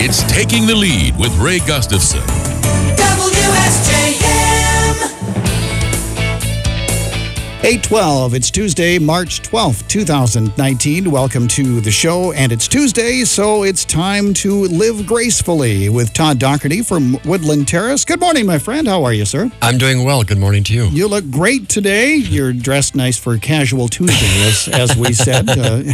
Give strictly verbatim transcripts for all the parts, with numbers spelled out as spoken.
It's Taking the Lead with Ray Gustafson. W S J M. eight twelve, it's Tuesday, March twelfth, twenty nineteen. Welcome to the show, and it's Tuesday, so it's time to live gracefully with Todd Doherty from Woodland Terrace. Good morning, my friend. How are you, sir? I'm doing well. Good morning to you. You look great today. You're dressed nice for Casual Tuesday, as, as we said.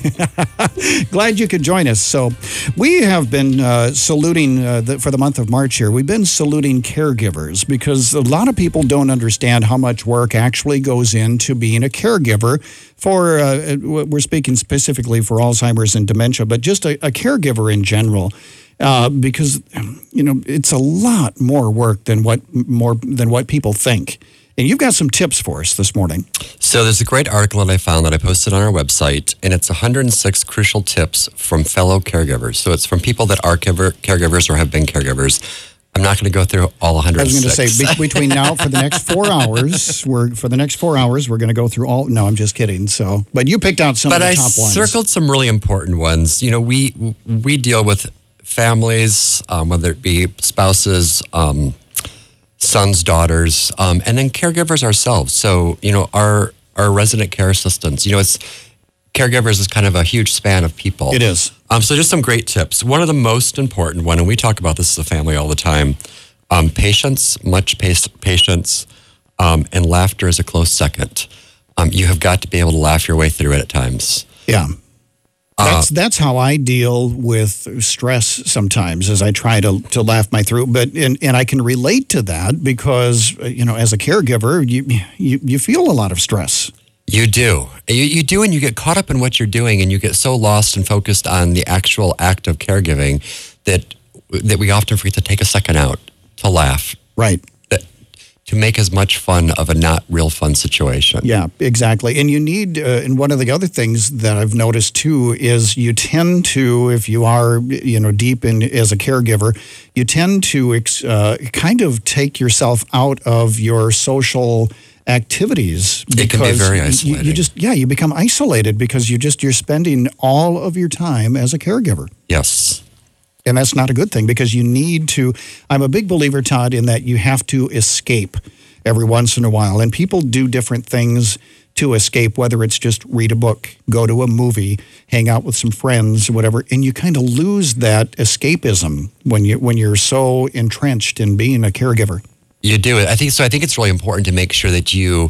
Uh, glad you could join us. So we have been uh, saluting, uh, the, for the month of March here, we've been saluting caregivers because a lot of people don't understand how much work actually goes into being a caregiver for, uh, we're speaking specifically for Alzheimer's and dementia, but just a, a caregiver in general. Uh, because, you know, it's a lot more work than what more than what people think. And you've got some tips for us this morning. So there's a great article that I found that I posted on our website, and it's one hundred six crucial tips from fellow caregivers. So it's from people that are caregiver, caregivers or have been caregivers. I'm not going to go through all one hundred six. I was going to say, be- between now for the next four hours, we're for the next four hours, we're going to go through all. No, I'm just kidding. So, but you picked out some but of the I top ones. But I circled some really important ones. You know, we we deal with families, um, whether it be spouses, um, sons, daughters, um, and then caregivers ourselves. So, you know, our our resident care assistants. You know, it's caregivers is kind of a huge span of people. It is. Um, so just some great tips. One of the most important one, and we talk about this as a family all the time, um, patience, much pace, patience, um, and laughter is a close second. Um, you have got to be able to laugh your way through it at times. Yeah. Uh, That's that's how I deal with stress sometimes, as I try to, to laugh my through. But and, and I can relate to that because, you know, as a caregiver, you you, you feel a lot of stress. You do. You, you do, and you get caught up in what you're doing, and you get so lost and focused on the actual act of caregiving that that we often forget to take a second out to laugh. Right. That, to make as much fun of a not real fun situation. Yeah, exactly. And you need, uh, and one of the other things that I've noticed too is you tend to, if you are, you know, deep in as a caregiver, you tend to ex, uh, kind of take yourself out of your social activities. It can be very isolating. You, you just, yeah, you become isolated because you just, you're spending all of your time as a caregiver. Yes. And that's not a good thing because you need to, I'm a big believer, Todd, in that you have to escape every once in a while. And people do different things to escape, whether it's just read a book, go to a movie, hang out with some friends, whatever. And you kind of lose that escapism when you when you're so entrenched in being a caregiver. You do it. I think so. I think it's really important to make sure that you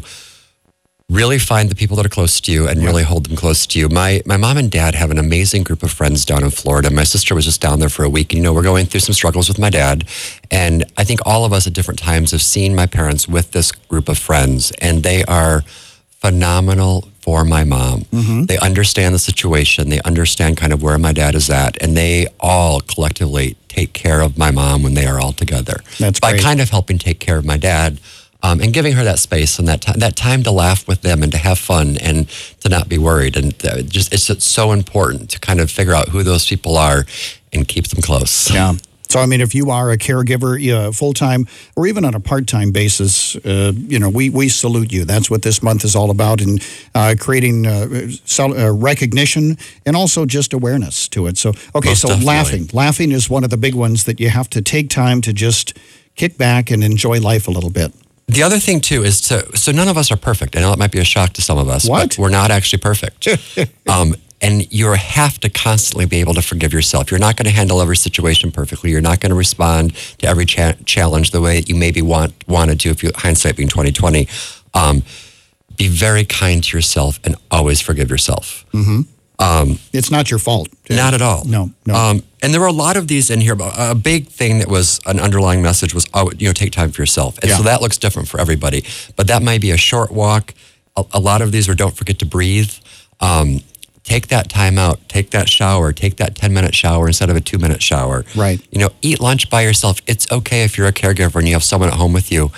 really find the people that are close to you and really hold them close to you. My my mom and dad have an amazing group of friends down in Florida. My sister was just down there for a week. And, you know, we're going through some struggles with my dad. And I think all of us at different times have seen my parents with this group of friends. And they are phenomenal for my mom. Mm-hmm. They understand the situation. They understand kind of where my dad is at. And they all collectively take care of my mom when they are all together. That's By great. kind of helping take care of my dad. Um, and giving her that space and that time, that time to laugh with them and to have fun and to not be worried. And uh, just it's just so important to kind of figure out who those people are and keep them close. Yeah. So, I mean, if you are a caregiver, uh, full-time or even on a part-time basis, uh, you know, we, we salute you. That's what this month is all about, and uh, creating uh, so, uh, recognition and also just awareness to it. So, okay, Most so definitely. laughing. Laughing is one of the big ones that you have to take time to just kick back and enjoy life a little bit. The other thing, too, is to, so none of us are perfect. I know it might be a shock to some of us, What? but we're not actually perfect. um, and you have to constantly be able to forgive yourself. You're not going to handle every situation perfectly. You're not going to respond to every cha- challenge the way that you maybe want wanted to, if you, hindsight being twenty twenty. Um, be very kind to yourself and always forgive yourself. Mm-hmm. Um, It's not your fault. Not at all. No, no. Um, and there were a lot of these in here, but a big thing that was an underlying message was, oh, you know, take time for yourself. And Yeah. so that looks different for everybody. But that might be a short walk. A, a lot of these are don't forget to breathe. Um, take that time out. Take that shower. Take that ten-minute shower instead of a two-minute shower. Right. You know, eat lunch by yourself. It's okay if you're a caregiver and you have someone at home with you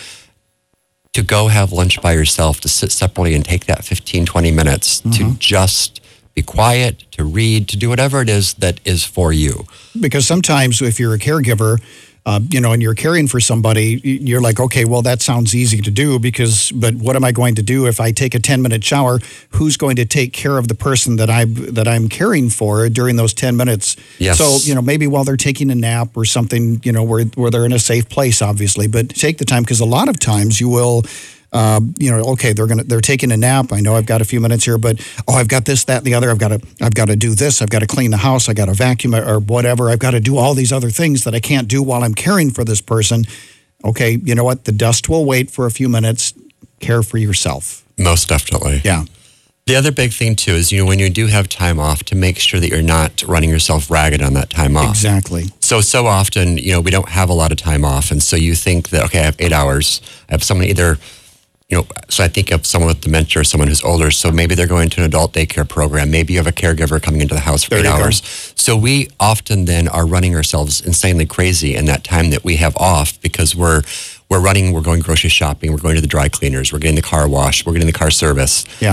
to go have lunch by yourself, to sit separately and take that fifteen, twenty minutes Mm-hmm. to just be quiet, to read, to do whatever it is that is for you. Because sometimes if you're a caregiver, uh, you know, and you're caring for somebody, you're like, okay, well, that sounds easy to do because, but what am I going to do if I take a ten minute shower? Who's going to take care of the person that I that I'm caring for during those ten minutes? Yes. So, you know, maybe while they're taking a nap or something, you know, where where they're in a safe place, obviously, but take the time, because a lot of times you will. Uh, you know, okay, they're gonna they're taking a nap. I know I've got a few minutes here, but oh, I've got this, that, and the other. I've got to I've got to do this. I've got to clean the house. I got to vacuum it or whatever. I've got to do all these other things that I can't do while I'm caring for this person. Okay, you know what? The dust will wait for a few minutes. Care for yourself. Most definitely. Yeah. The other big thing too is, you know, when you do have time off, to make sure that you're not running yourself ragged on that time off. Exactly. So, so often, you know, we don't have a lot of time off. And so you think that, okay, I have eight hours. I have someone either, you know, so I think of someone with dementia or someone who's older. So maybe they're going to an adult daycare program. Maybe you have a caregiver coming into the house for There eight you go. hours. So we often then are running ourselves insanely crazy in that time that we have off, because we're we're running, we're going grocery shopping, we're going to the dry cleaners, we're getting the car washed, we're getting the car service. Yeah.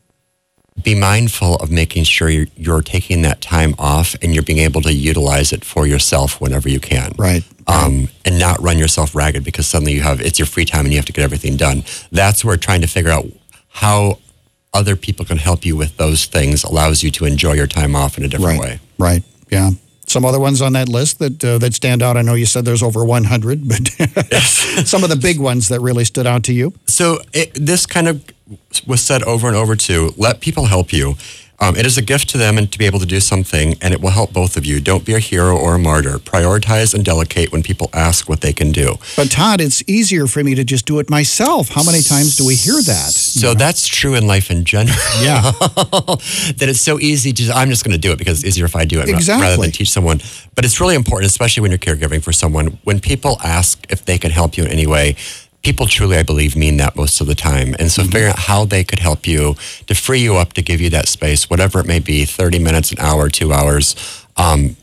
Be mindful of making sure you're, you're taking that time off and you're being able to utilize it for yourself whenever you can. Right. Um, and not run yourself ragged because suddenly you have, it's your free time and you have to get everything done. That's where trying to figure out how other people can help you with those things allows you to enjoy your time off in a different Right. way. Right. Yeah. Some other ones on that list that uh, that stand out. I know you said there's over one hundred, but some of the big ones that really stood out to you. So it, this kind of was said over and over too. Let people help you. Um, it is a gift to them and to be able to do something, and it will help both of you. Don't be a hero or a martyr. Prioritize and delegate when people ask what they can do. But Todd, it's easier for me to just do it myself. How many times do we hear that? So that's true in life in general. Yeah. That it's so easy to, I'm just going to do it because it's easier if I do it Exactly. rather than teach someone. But it's really important, especially when you're caregiving for someone, when people ask if they can help you in any way, people truly, I believe, mean that most of the time. And so Mm-hmm. figuring out how they could help you to free you up to give you that space, whatever it may be, thirty minutes, an hour, two hours, um,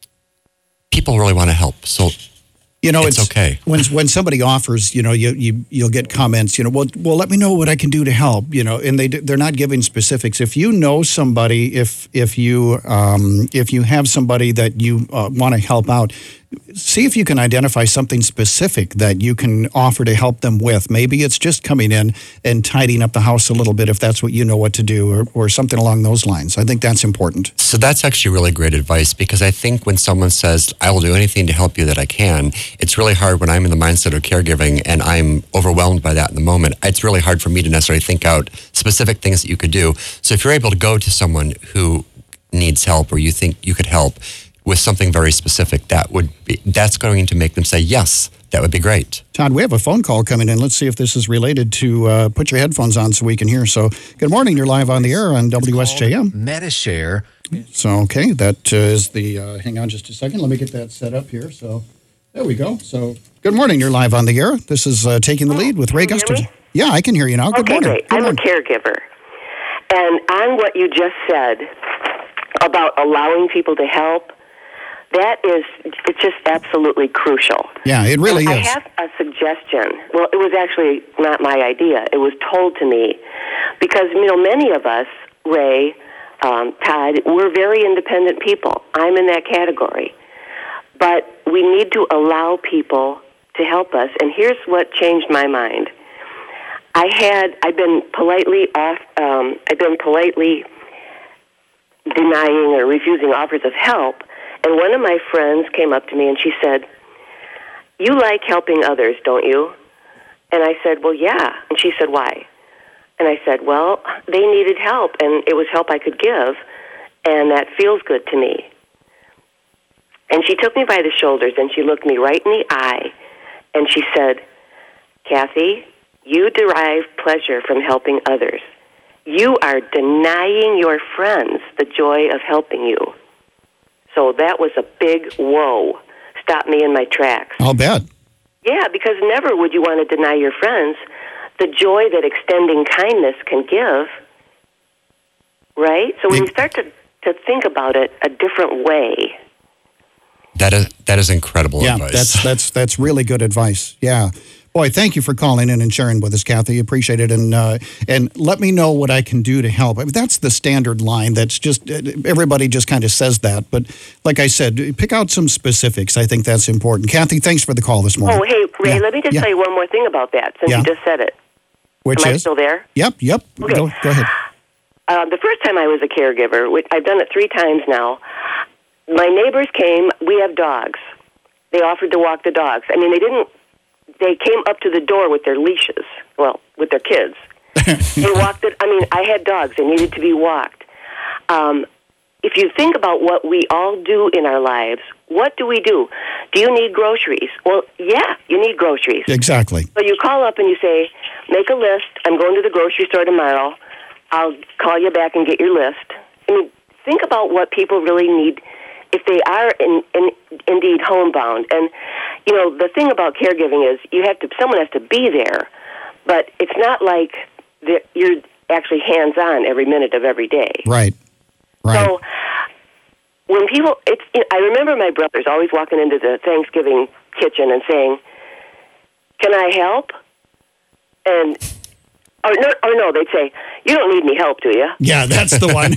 people really want to help. So You know, It's okay. when when somebody offers, you know, you you you'll get comments, you know, well, well, let me know what I can do to help, you know, and they they're not giving specifics. If you know somebody, if if you um, if you have somebody that you uh, want to help out, see if you can identify something specific that you can offer to help them with. Maybe it's just coming in and tidying up the house a little bit if that's what you know what to do, or, or something along those lines. I think that's important. So that's actually really great advice, because I think when someone says, I will do anything to help you that I can, it's really hard when I'm in the mindset of caregiving and I'm overwhelmed by that in the moment. It's really hard for me to necessarily think out specific things that you could do. So if you're able to go to someone who needs help, or you think you could help with something very specific, that would be, that's going to make them say, yes, that would be great. Todd, we have a phone call coming in. Let's see if this is related to, uh, put your headphones on so we can hear. So, good morning. You're live on the air on W S J M. MediShare. So, okay, that uh, is the, uh, hang on just a second. Let me get that set up here. So, there we go. So, good morning. You're live on the air. This is uh, Taking the Lead with Ray can you hear Gustafson. Yeah, I can hear you now. Good Okay, morning. great. Good I'm morning. a caregiver. And on what you just said about allowing people to help, that is, it's just absolutely crucial. Yeah, it really I is. have a suggestion. Well, it was actually not my idea. It was told to me because, you know, many of us, Ray, um, Todd, we're very independent people. I'm in that category. But we need to allow people to help us. And here's what changed my mind. I had, I've been politely off, um, I've been politely denying or refusing offers of help. And one of my friends came up to me and she said, "You like helping others, don't you?" And I said, "Well, yeah." And she said, "Why?" And I said, "Well, they needed help, and it was help I could give, and that feels good to me." And she took me by the shoulders and she looked me right in the eye and she said, "Kathy, you derive pleasure from helping others. You are denying your friends the joy of helping you." So that was a big whoa. Stopped me in my tracks. I'll bet. Yeah, because never would you want to deny your friends the joy that extending kindness can give, right? So when you start to, to think about it a different way. That is that is incredible Yeah, advice. that's that's that's really good advice. Yeah. Boy, thank you for calling in and sharing with us, Kathy. Appreciate it. And uh, and let me know what I can do to help. I mean, that's the standard line. That's just, everybody just kind of says that. But like I said, pick out some specifics. I think that's important. Kathy, thanks for the call this morning. Oh, hey, Ray, Yeah. let me just Yeah. say one more thing about that, since Yeah. you just said it. Which Am I is? still there? Yep, yep. Okay. Go, go ahead. Uh, the first time I was a caregiver, which I've done it three times now, my neighbors came. We have dogs. They offered to walk the dogs. I mean, they didn't, they came up to the door with their leashes, well, with their kids. They walked it. I mean, I had dogs. They needed to be walked. Um, if you think about what we all do in our lives, what do we do? Do you need groceries? Well, yeah, you need groceries. Exactly. So you call up and you say, make a list. I'm going to the grocery store tomorrow. I'll call you back and get your list. I mean, think about what people really need if they are in, in, indeed homebound. And, you know, the thing about caregiving is you have to, someone has to be there, but it's not like the, you're actually hands-on every minute of every day. Right. Right. So when people, it's, you know, I remember my brothers always walking into the Thanksgiving kitchen and saying, "Can I help?" And or no, or no, they'd say, "You don't need any help, do you?" Yeah, that's the one.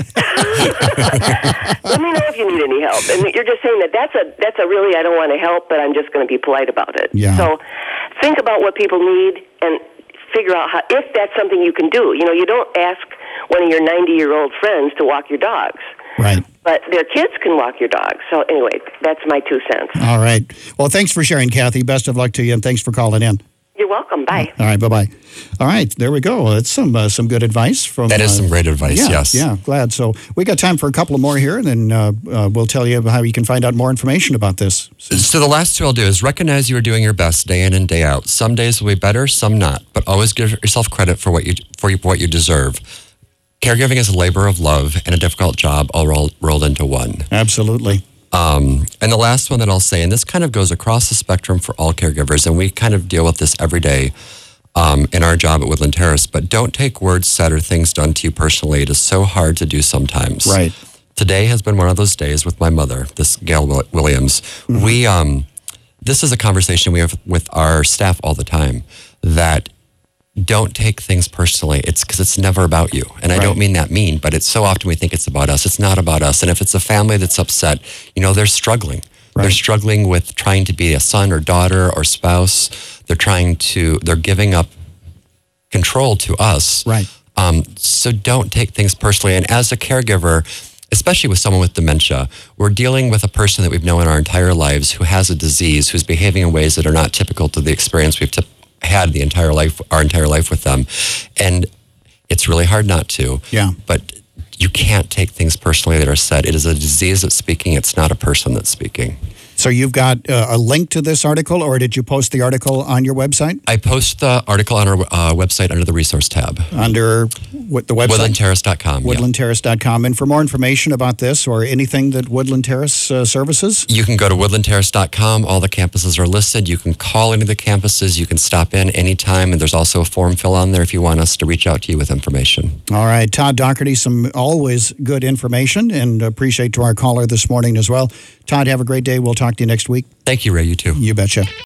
Let me know if you need any help. And you're just saying that that's a that's a really I don't want to help, but I'm just going to be polite about it. Yeah. So think about what people need and figure out how if that's something you can do. You know, you don't ask one of your ninety-year-old friends to walk your dogs. Right. But their kids can walk your dog. So anyway, that's my two cents. All right. Well, thanks for sharing, Kathy. Best of luck to you, and thanks for calling in. You're welcome. Bye. All right. Bye-bye. All right. There we go. That's some uh, some good advice from. That is uh, some great advice, yeah, yes. Yeah. Glad. So we got time for a couple of more here, and then uh, uh, we'll tell you how you can find out more information about this. So, So the last two I'll do is recognize you are doing your best day in and day out. Some days will be better, some not, but always give yourself credit for what you for what you deserve. Caregiving is a labor of love and a difficult job all rolled, rolled into one. absolutely. Um, and the last one that I'll say, and this kind of goes across the spectrum for all caregivers, and we kind of deal with this every day um, in our job at Woodland Terrace, but don't take words said or things done to you personally. It is so hard to do sometimes. Right. Today has been one of those days with my mother, this Gail Will- Williams. Mm-hmm. We, um, this is a conversation we have with our staff all the time, that don't take things personally. It's because it's never about you. And I Right. don't mean that mean, but it's so often we think it's about us. It's not about us. And if it's a family that's upset, you know, they're struggling. Right. They're struggling with trying to be a son or daughter or spouse. They're trying to, they're giving up control to us. Right. Um, so don't take things personally. And as a caregiver, especially with someone with dementia, we're dealing with a person that we've known our entire lives who has a disease, who's behaving in ways that are not typical to the experience we've t- had the entire life, our entire life with them. And it's really hard not to. Yeah. But you can't take things personally that are said. It is a disease that's speaking. It's not a person that's speaking. So you've got uh, a link to this article, or did you post the article on your website? I post the article on our uh, website under the resource tab. Under what, the website? woodland terrace dot com. Yeah. woodland terrace dot com. And for more information about this or anything that Woodland Terrace uh, services? You can go to woodland terrace dot com. All the campuses are listed. You can call any of the campuses. You can stop in anytime. And there's also a form fill on there if you want us to reach out to you with information. All right. Todd Doherty, some always good information, and appreciate to our caller this morning as well. Todd, have a great day. We'll talk to you next week. Thank you, Ray. You too. You betcha.